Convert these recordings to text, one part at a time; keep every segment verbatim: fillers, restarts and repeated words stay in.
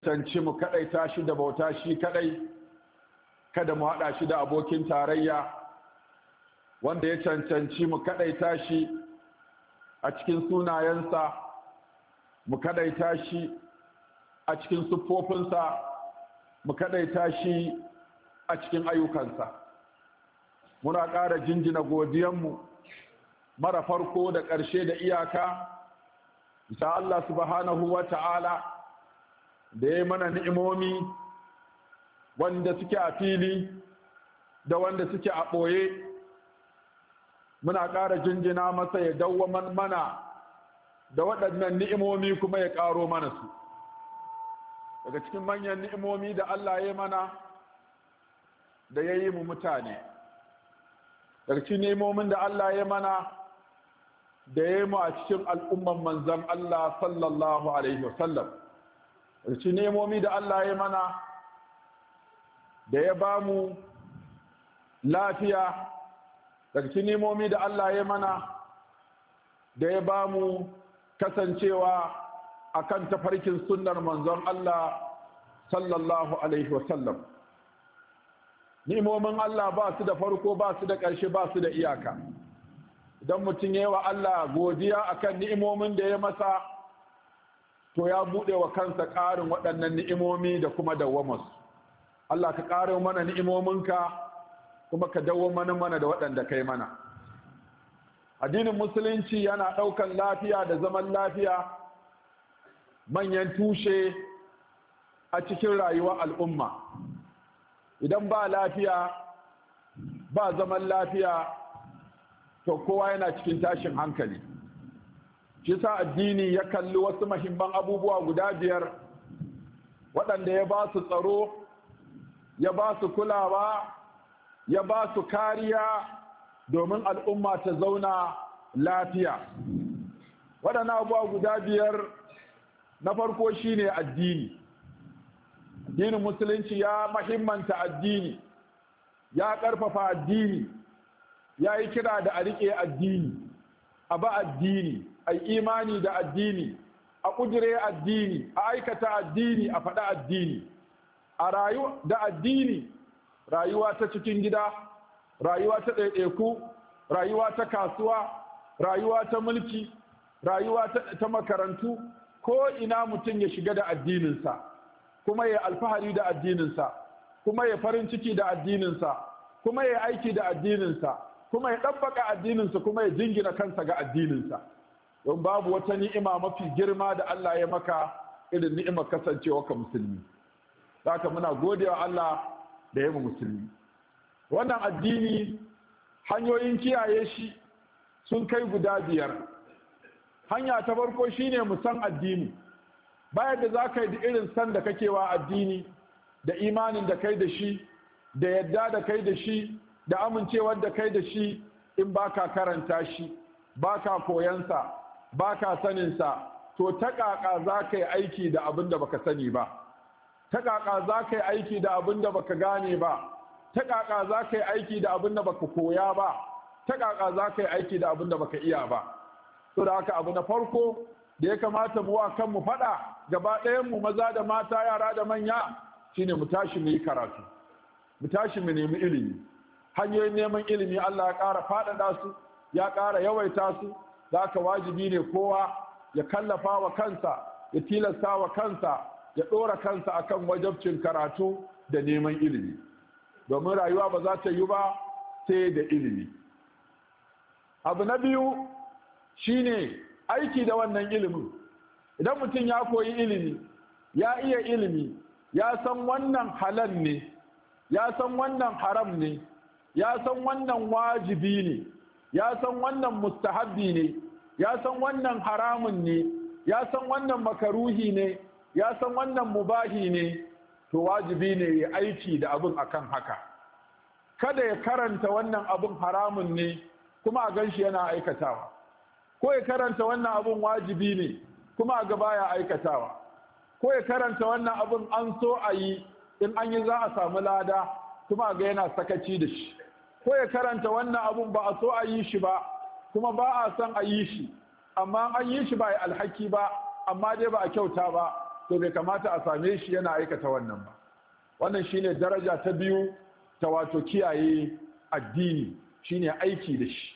cancanci mu kaɗaita shi da bauta shi kaɗai, kada mu haɗa shi da abokin tarayya, wanda ya cancanci mu kaɗaita shi a cikin sunayensa, mu kaɗaita shi a cikin siffofinsa, mu kaɗaita shi a cikin ayyukansa. Muna ƙara jinjina godiyanmu mara farko da ƙarshe da iyaka bisa Allah subhanahu wa ta'ala da ya mana ni'imomi wanda suke a fili da wanda suke a ɓoye. Muna ƙara jinjina masa ya dawwaman mana da waɗannan ni'imomi kuma ya ƙaro mana su. Daga cikin manyan ni'imomi da Allah ya mana da ya yi mu mutane, daga cikin ni'imomin da Allah ya mana da ya yi mu a cikin al'umman manzan Allah sallallahu alaihi wasallam, daga cikin ni'imomi da Allah ya mana da ya ba mu lafiya, daga cikin ni'imomi da Allah ya mana da ya ba mu kasancewa akan tafarkin sunnar manzon Allah sallallahu alaihi wasallam. Ni'imomin Allah ba su da farko, ba su da ƙarshe, ba su da iyaka. Idan mutum ya yi wa Allah godiya akan ni'imomin da ya masa, to ya buɗe wa kansa ƙarin waɗannan ni'imomi da kuma dawwamarsu. Allah ka ƙaro mana ni'imominka kuma ka dawwamar mana da waɗanda kai mana. Addinin musulunci yana ɗaukan lafiya da zaman lafiya manyan tushe a cikin rayuwar al'umma. Idan ba lafiya, ba zaman lafiya, to kowa yana cikin tashin hankali. Shi sa addini ya kalli wasu muhimman abubuwa guda biyar waɗanda ya ba su tsaro, ya ba su kulawa, ya ba su kariya domin al'umma ta zauna lafiya. Waɗannan abubuwa guda biyar, na farko shine addini. Addinin musulunci ya mahimmanta addini, ya ƙarfafa addini, ya yi kira da a riƙe addini, a ba addini, a imani da addini, a ƙudire addini, a aikata addini, a faɗa addini, a rayu da addini, rayuwa ta cikin gida, rayuwa ta ɗaiɗaiku, rayuwa ta kasuwa, rayuwa ta mulki, rayuwa ta makarantu, ko ina mutum ya shiga da addininsa, kuma ya alfahari da addininsa, kuma ya farin ciki da addininsa, kuma ya aiki da addininsa, kuma ya ɗabbaka addininsa, kuma ya jingina kansa ga addininsa. Don babu wata ni'ima mafi girma da Allah ya maka irin ni'imar kasancewa ka musulmi. Haka muna godewa Allah da ya mu musulmi. Wannan addini hanyoyin kiyaye shi sun kai guda biyar. Hanya ta farko shine mu san addini. Bayan da za ka yi da irin san da kake wa addini, da imanin da kai da shi, da yadda da kai da shi, da amincewar da kai da shi, in ba ka karanta shi, ba ka koyansa, ba ka saninsa, to ta ƙaƙa za ka yi aiki da abin da baka sani ba, ta ƙaƙa za ka yi aiki da abin da baka gane ba, ta ƙaƙa za ka yi aiki da abin da baka koya ba, ta ƙaƙa za ka yi aiki da abin da baka iya ba. To da haka abu na farko da ya kamata mu wa kanmu faɗa gaba ɗayanmu maza da mata, yara da manya, shine mu tashi mu yi karatu, mu tashi mu nemi ilimi. Hanyoyin neman ilimi Allah ya ƙara faɗaɗa su, ya ƙara yawaita su. Za ka wajibi ne kowa ya kallafa wa kansa, ya tilasta wa kansa, ya ɗora kansa akan wajabcin karatu da neman ilimi, domin rayuwa ba za ta yi ba sai da ilimi. Abu na biyu shine aiki da wannan ilimin. Idan mutum ya koyi ilimi, ya iya ilimi, ya san wannan halal ne, ya san wannan haram ne, ya san wannan wajibi ne, ya san wannan mustahabbi ne, ya san wannan haramun ne, ya san wannan makaruhi ne, ya san wannan mubahi ne, to wajibi ne ya aiki da abin akan haka. Kada ya karanta wannan abin haramun ne kuma a ganshi yana aikatawa, ko ya karanta wannan abin wajibi ne kuma a gaba ya aikatawa, ko ya karanta wannan abin an so a yi, in an yi za a samu lada kuma ga yana sakaci da shi, ko ya karanta wannan abun ba a so a yi shi ba kuma ba a son a yi shi, amma an yi shi ba ya alhaki ba, amma dai ba a kyauta ba, to bai kamata a same shi yana aikata wannan ba. Wannan shine daraja ta biyu ta wato kiyaye addini, shine aiki da shi.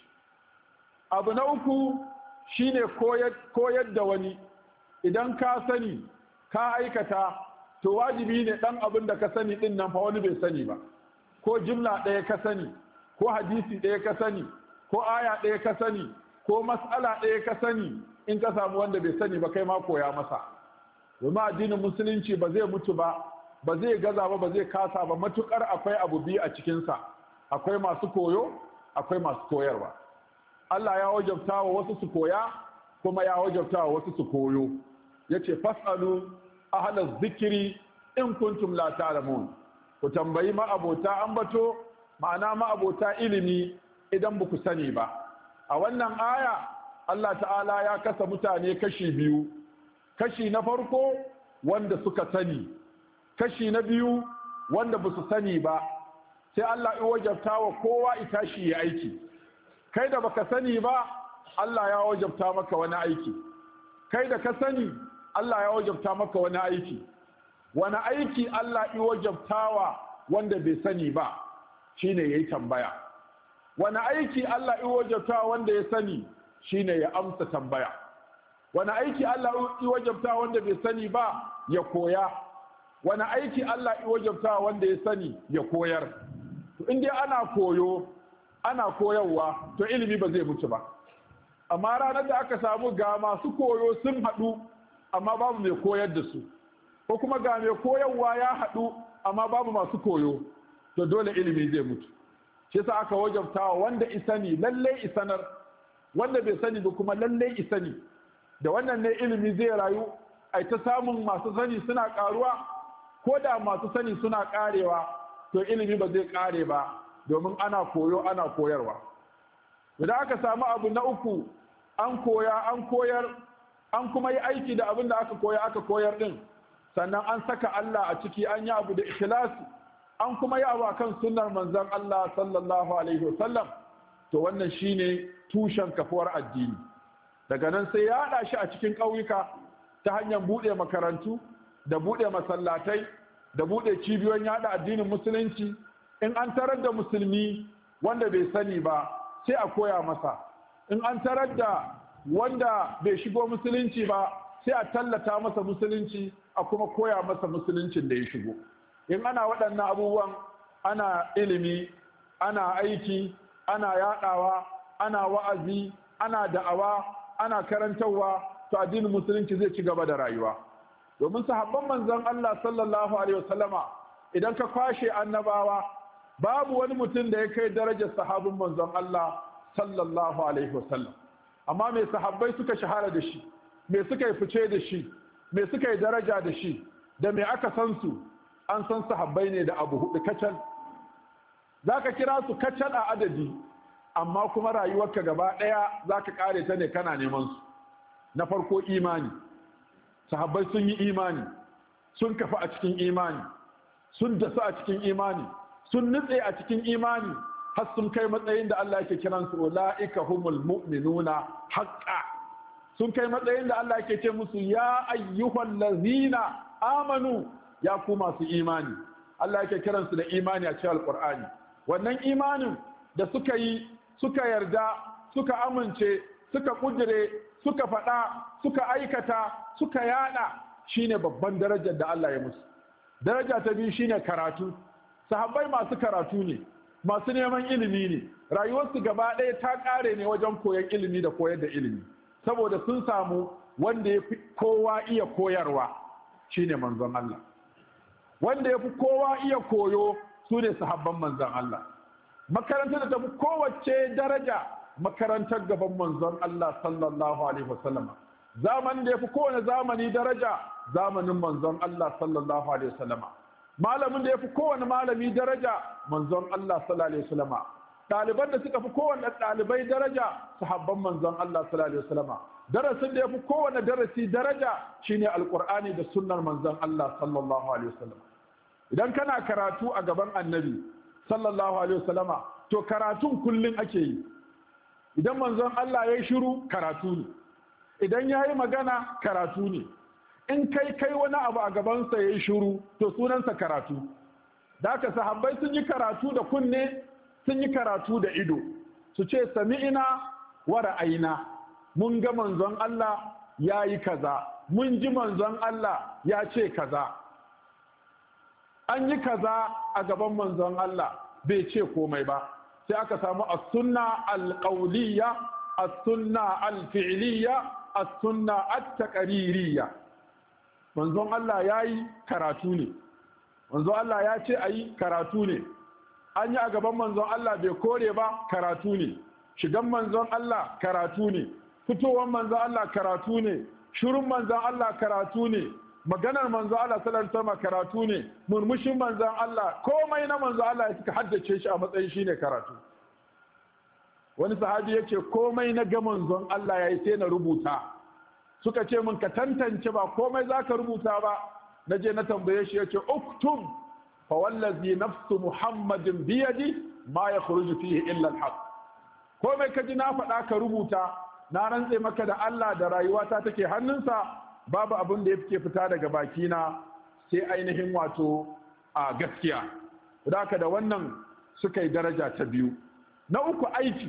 Abu na uku shine koyar da wani. Idan ka sani ka aikata, to wajibi ne dan abin da ka sani din nan fa wani bai sani ba, ko jumla ɗaya ka sani, ko hadisi ɗaya ka sani, ko aya ɗaya ka sani, ko mas'ala ɗaya ka sani, in ka samu wanda bai sani ba kai ma koya masa. Domin addinin musulunci ba zai mutu ba, ba zai gaza ba, ba zai kasa ba, matukar akwai abu biyu a cikinsa, akwai masu koyo, akwai masu koyarwa. Allah ya wajabta wa wasu su koya, kuma ya wajabta wa wasu su koyo. Yace fasalu ahlaz zikri in kuntum la ta'lamun. Ku tambayi ma'abota ambato, ma'ana ma'abota ilimi idan ba ku sani ba. A wannan aya Allah ta'ala ya kasa mutane kashi biyu. Kashi na farko wanda suka sani, kashi na biyu wanda ba su sani ba. Sai Allah ya wajabta wa kowa ita shi ya aiki. Kai da baka sani ba, Allah ya wajabta maka wani aiki. Kai da ka sani, Allah ya wajabta maka wani aiki. Wani aiki Allah ya wajabtawa wanda bai sani ba, shine yayi tambaya. Wani aiki Allah ya wajabtawa wanda ya sani, shine ya amsa tambaya. Wani aiki Allah ya wajabtawa wanda bai sani ba, ya koya. Wani aiki Allah ya wajabtawa wanda ya sani, ya koyar. To in dai ana koyo, ana koyarwa, to ilimi ba zai mutu ba. Amma ranar da aka samu ga masu koyo sun haɗu, amma babu mai koyar da su, ko kuma ga mai koyarwa ya haɗu amma babu masu koyo, to dole ilimi zai mutu. Shi yasa aka wajabtawa wanda isani lalle isanar, wanda bai sani ba kuma lalle isani. Da wannan ne ilimi zai rayu, ai ta samun masu sani suna karuwa, ko da masu sani suna karewa, to ilimi ba zai kare ba, domin ana koyo ana koyarwa. Idan aka samu abu na uku, an koya an koyar, an kuma yi aiki da abin da aka koya aka koyar din, sannan an saka Allah a ciki, an yi abu da ikhlasi, an kuma yi abu akan sunnar manzon Allah sallallahu alaihi wasallam, to wannan shine tushen kafuwar addini. Daga nan sai ya haɗa shi a cikin ƙauyuka ta hanyar buɗe makarantu da buɗe masallatai da buɗe cibiyoyin yaɗa addinin musulunci. In an tarar da musulmi wanda bai sani ba, sai a koya masa. In an tarar da wanda bai shigo musulunci ba, sai a tallata masa musulunci, a kuma koya masa musuluncin da ya shigo. In ana waɗannan abubuwan, ana ilimi, ana aiki, ana yaɗawa, ana wa'azi, ana da'awa, ana karantarwa, to addinin musulunci zai ci gaba da rayuwa. Domin sahabban manzon Allah sallallahu alaihi wasallama, idan ka kwashe annabawa, babu wani mutum da ya kai darajar sahabin manzon Allah sallallahu alaihi wasallam. Amma me sahabbai suka shahara da shi, me suka yi fice da shi, me suka yi daraja da shi, da me aka san su? An san sahabbai ne da abu hudu kacal. Zaka kira su kacal a adadi, amma kuma rayuwarka gaba daya zaka kare ta ne kana neman su. Na farko imani. Sahabbai sun yi imani, sun kafa a cikin imani, sun dasu a cikin imani, sun nutse a cikin imani, har sun kai matsayin da Allah yake kiransu ulaika humul mu'minuna haqqan. Sun kai matsayin da Allah yake ce musu ya ayyuhal ladzina amanu, ya ku masu imani. Allah yake kiransu da imani a cikin alqur'ani. Wannan imanin da suka yi, suka yarda, suka amince, suka kudire, suka faɗa, suka aikata, suka yada, shine babban darajar da Allah ya musu. Daraja ta biyu shine karatu. Sahabbai masu karatu ne, masu neman ilimi ne, rayuwarsu gaba ɗaya ta ƙare ne wajen koyon ilimi da koyar da ilimi, saboda sun samu wanda ya fi kowa iya koyarwa, shine manzon Allah. Wanda ya fi kowa iya koyo su ne sahabban manzon Allah. Makarantar da ta fi kowace daraja, makarantar gaban manzon Allah sallallahu alaihi wasallama. Zamanin da ya fi kowane zamani daraja, zamanin manzon Allah sallallahu alaihi wasallama. Malamin da ya fi kowane malami daraja, manzon Allah sallallahu alaihi wasallama. Ɗaliban da suka fi kowane ɗalibai daraja, sahabban manzon Allah sallallahu alaihi wasallama. Darasin da ya fi kowane darasi daraja shine alqur'ani da sunnar manzon Allah sallallahu alaihi wasallama. Idan kana karatu a gaban annabi sallallahu alaihi wasallama, to karatun kullun ake yi. Idan manzon Allah ya yi shiru, karatu ne. Idan ya yi magana, karatu ne. in kai kai wani abu a gabansa ya yi shiru to sunansa karatu. Da haka sahabbai sun yi karatu da kunne, sun yi karatu da ido, su ce sami'ina wa ra'ayina, mun ga manzon Allah ya yi kaza, mun ji manzon Allah ya ce kaza, an yi kaza a gaban manzon Allah bai ce komai ba. Sai aka samu as-sunna al-qawliya, as-sunna al-fi'liya, as-sunna at-taqririyya. Manzon Allah yayi karatu ne, manzon Allah ya ce ayi karatu ne, an yi a gaban manzon Allah bai kore ba karatu ne, shigan manzon Allah karatu ne, fitowar manzon Allah karatu ne, shirin manzon Allah karatu ne, maganar manzon Allah sallallahu alaihi wasallam karatu ne, murmushin manzon Allah, komai na manzon Allah ya suka haddace shi a matsayin shine karatu. Wani sahabi yace komai na ga manzon Allah yayi sai na rubuta. Suka ce min ka tantance ba komai zaka rubuta ba. Naje na tambaye shi yace uktub fa wallazi nafsu muhammadin biyadi ma yakhruju fihi illa alhaq. Komai kaji na faɗa ka rubuta, na rantse maka da Allah da rayuwata take hannunsa, babu abin da yake fita daga bakina sai ainihin wato a gaskiya. Haka da wannan suka yi daraja ta biyu. Na uku aiki,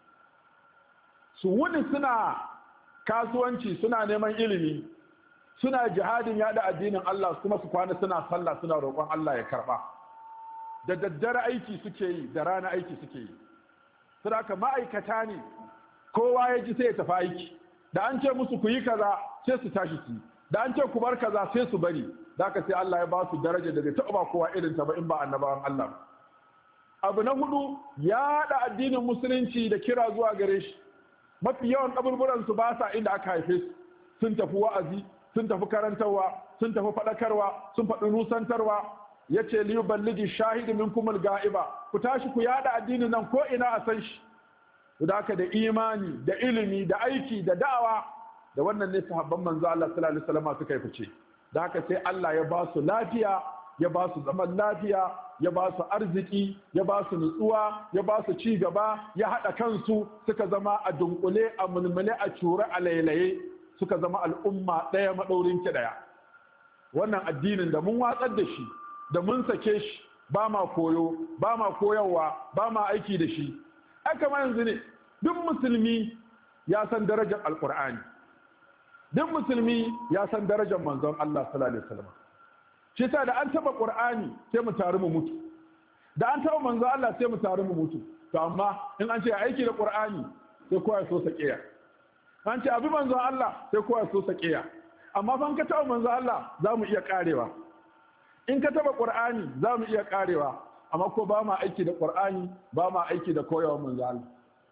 su wuni suna kasuwanci, suna neman ilimi, suna jihadin yada addinin Allah, kuma su kwana suna sallah suna roƙon Allah ya karɓa. Da daddare aiki suke yi, da rana aiki suke yi. Saboda ma'aikata ne, kowa ya ji sai ya tafi aiki. Da an ce musu ku yi kaza sai su tashi su, da an ce ku bar kaza sai su bari. Da haka sai Allah ya ba su daraja da bai taɓa ba kowa irin ta ba in ba annabawan Allah. Abu na hudu, yaɗa addinin musulunci da kira zuwa gare shi. Mafi yawan kaburburan su ba sa inda aka haife su, sun tafi wa'azi, sun tafi karantarwa, sun tafi faɗakarwa, sun faɗi nusantarwa. Yace li yuballigi shahidu minkum al-ga'iba, ku tashi ku yaɗa addinin nan ko ina a san shi. Da haka da imani da ilimi da aiki da da'awa, da wannan ne sahabban manzo Allah sallallahu alaihi wasallam suka yi fice. Da haka sai Allah ya ba su lafiya, ya ba su zaman lafiya, ya ba su arziki, ya ba su nutsuwa, ya ba su ci gaba, ya haɗa kansu, suka zama a dunkule, a mulmule, a cure, a lailaye, suka zama al'umma ɗaya maɗaurin ki ɗaya. Wannan addinin da mun watsar da shi, da mun sake shi, ba ma koyo, ba ma koyarwa, ba ma aiki da shi. Aka ma yanzu ne, duk musulmi ya san darajar Alƙur'ani, duk musulmi ya san darajar manzon Allah sallallahu alaihi wasallam. Shi yasa da an taba Qur'ani sai mu taru mu mutu, da an taba manzon Allah sai mu taru mu mutu. To amma in an ce aiki da Qur'ani sai kowa ya so sakiya, an ce abi manzon Allah sai kowa ya so sakiya. Amma fa in ka taba manzon Allah za mu iya karewa, in ka taba Qur'ani za mu iya karewa, amma ko ba ma aiki da Qur'ani, ba ma aiki da koyawar manzon Allah.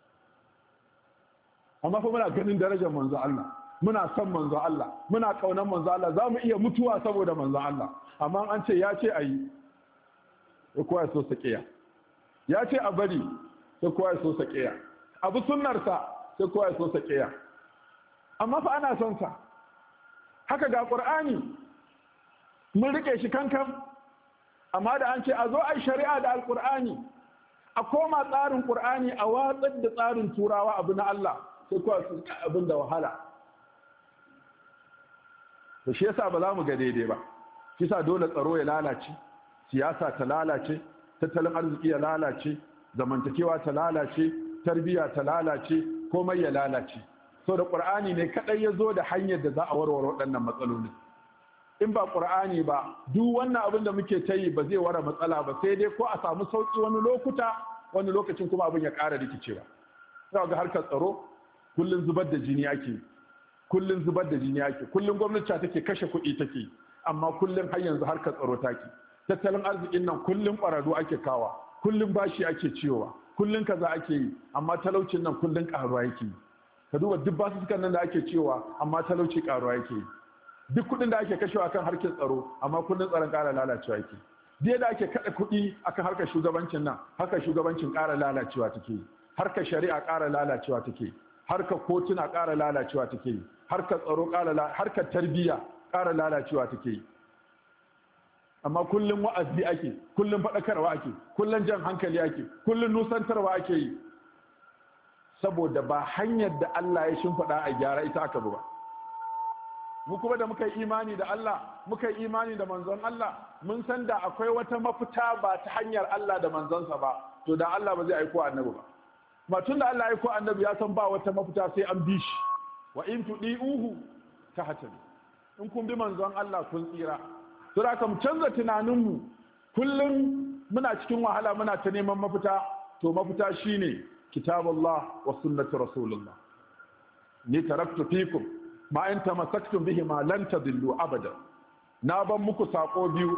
Amma fa muna ganin darajar manzon Allah, muna son manzo Allah, muna kaunar manzo Allah, za mu iya mutuwa saboda manzo Allah. Amma an ce ya ce a yi, sai kowa ya so saƙiya. Ya ce a bari, sai kowa ya so saƙiya. Abu sunnarsa, sai kowa ya so saƙiya. Amma fa ana son sa. Haka ga Qur'ani, mun rike shi kankan. Amma da an ce a zo a shari'a da Al-Qur'ani, a koma tsarin Qur'ani, a watsar da tsarin Turawa abu na Allah, sai kowa su abin da wahala. Da shi yasa ba za mu ga daidai ba. Shi yasa dole tsaro ya lalace, siyasa ta lalace, tattalin arziki ya lalace, zamantakewa ta lalace, tarbiyya ta lalace, komai ya lalace. So da Qur'ani ne kadai ya zo da hanyar da za a warware waɗannan matsaloli. In ba Qur'ani ba, duk wannan abin da muke ta yi ba zai wara matsala ba, sai dai ko a samu sauki wani lokuta, wani lokacin kuma abin ya ƙara rikicewa. Za ga harkar tsaro kullun zubar da jini ake, kullun zubar da jini ake, kullun gwamnati take kashe kuɗi take, amma kullun har yanzu harkar tsaro take. Tattalin arzikin nan kullun ƙwararru ake kawa, kullun bashi ake ciyowa, kullun kaza ake yi, amma talaucin nan kullun ƙaruwa yake yi. Ka duba duk basussukan nan da ake cewa, amma talauci ƙaruwa yake yi. Duk kuɗin da ake kashewa kan harkar tsaro, amma kullun tsaron ƙara lalacewa yake. Duk da ake kaɗa kuɗi akan harkar shugabancin nan, harkar shugabancin ƙara lalacewa take yi. Harkar shari'a ƙara lalacewa take yi. Harkar kotuna ƙara lalacewa take yi. Harkar tsaro ƙara, harkar tarbiyya ƙara lalacewa take yi. Amma kullum wa'azi ake, kullum faɗakarwa ake, kullum jan hankali ake, kullum nusantarwa ake yi. Saboda ba hanyar da Allah ya shimfiɗa a gyara ita aka bi ba. mu kuma da muka yi imani da Allah muka yi imani da manzon Allah mun san da akwai wata mafita ba ta hanyar Allah da manzonsa ba to da Allah ba zai aiko annabi ba ma tun da Allah ya aiko annabi ya san ba wata mafita sai an bi shi wa in tudiuhu tahtadu in kun bi manzon Allah kun tsira to da mu canza tunaninmu kullum muna cikin wahala muna ta neman mafita to mafita shine kitabullah wa sunnati rasulullah ni taraktu fikum ma in tamassaktum bihi ma lan tadillu abada na ban muku sako biyu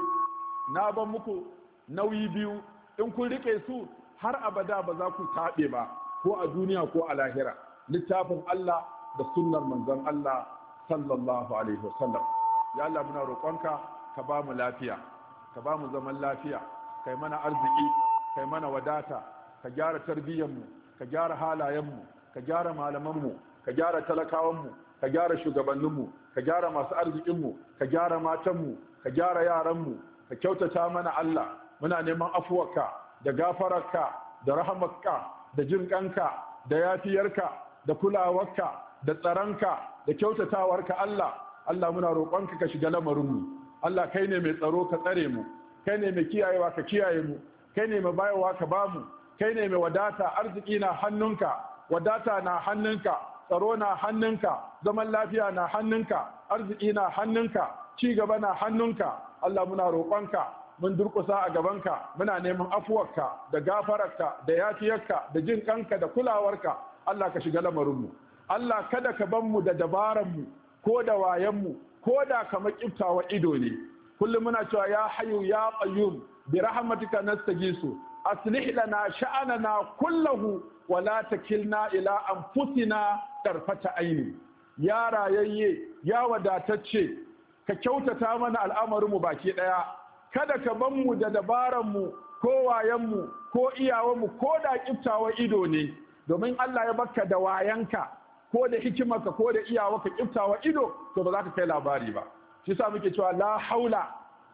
na ban muku nauyi biyu in kun rike su har abada ba za ku tabe ba ko a duniya ko a lahira littafin Allah da sunnar manzon Allah sallallahu alaihi wasallam ya Allah muna roƙonka ka ba mu lafiya ka ba mu zaman lafiya kai mana arziki kai mana wadata ka gyara tarbiyyarmu ka gyara halayenmu ka gyara malamanmu ka gyara talakawanmu ka gyara shugabanninmu ka gyara masu arzikinmu ka gyara matanmu ka gyara yaranmu ka kyautata mana Allah muna neman afuwarka da gafararka da rahamarka da jin kanka da yafiyarka da kulawarka da tsaronka da kyautatawarka Allah Allah muna roƙonka ka shiga lamarinmu Allah kai ne mai tsaro ka tsare mu kai ne mai kiyayewa ka kiyaye mu kai ne mai bayarwa ka bamu kai ne mai wadata arziki na hannunka wadata na hannunka tsaro na hannunka zaman lafiya na hannunka arziki na hannunka ci gaba na hannunka Allah muna roƙonka mun durƙusa a gabanka muna neman afuwarka da gafararka da yafiyarka da jin kanka da kulawarka Allah ka shiga lamarinmu Allah kada ka ban mu da dabaranmu ko da wayanmu ko da kamar kiftawa ido ne kullum muna cewa ya hayyu ya qayyum bi rahmatika nastajisu aslih lana sha'anana kullahu wa la takilna ila anfusina tarfata aini ya rayayye ya wadatacce ka kyautata mana al'amarinmu baki daya kada ka ban mu da dabaranmu ko wayanmu ko iyawanmu ko da kiftawa ido ne domin Allah ya baka da wayanka ko da hikimarka ko da iyawarka kiftawa ido to ba za ka kai labari ba shi sa muke cewa la haula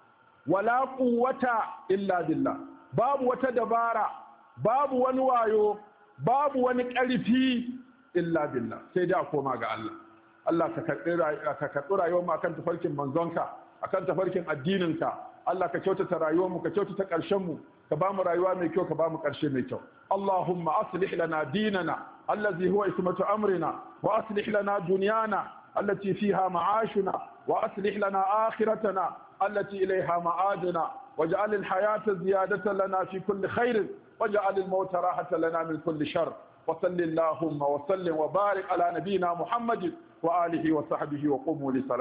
wala quwwata illa billah babu wata dabara babu wani wayo babu wani ƙarfi illa billah sai dai a koma ga Allah Allah ka karɓi rayuwar mu akan tafarkin manzonka akan tafarkin addininka Allah ka kyautata rayuwar mu ka kyautata ƙarshen mu ka ba mu rayuwa mai kyau ka ba mu ƙarshe mai kyau Allahumma aslih lana dinana allazi huwa ismatu amrina wa aslih lana dunyana allati fiha ma'ashuna wa aslih lana akhiratana allati ilayha ma'aduna waj'al al-hayata ziyadatan lana fi kulli khair waj'al al-mauta rahatan lana min kulli shar wa sallallahu wa sallim wa barik ala nabiyyina Muhammadin wa alihi wa sahbihi wa qumu li